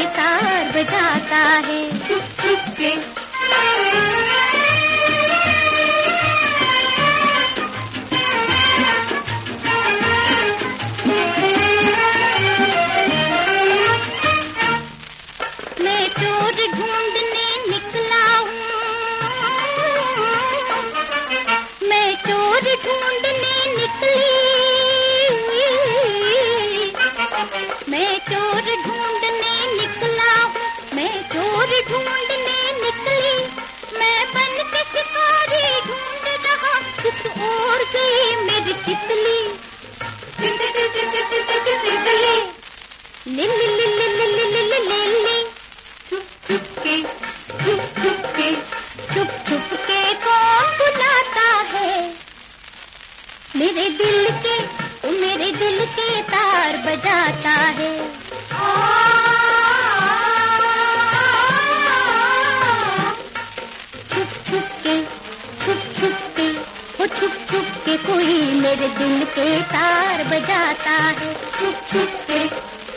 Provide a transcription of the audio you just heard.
तार बजाता है छुप छुप के। मैं चोर ढूंढने निकला हूँ, मैं चोर ढूंढने निकली, मैं चोर ढूंढने निकला हूँ, मैं चोर ढूंढने निकली, मैं बन के शिकारी ढूंढ रहा, कुछ और गई मेरी तितली, तितली ले ले ले ले ले ले ले ले ले ले। छुप छुप के, छुप छुप के, छुप छुप के कौन बुलाता है मेरे दिल के, वो मेरे दिल के तार बजाता है। छुप छुप के, छुप छुप के, वो छुप छुप के कोई मेरे दिल के तार बजाता है। छुप छुप के।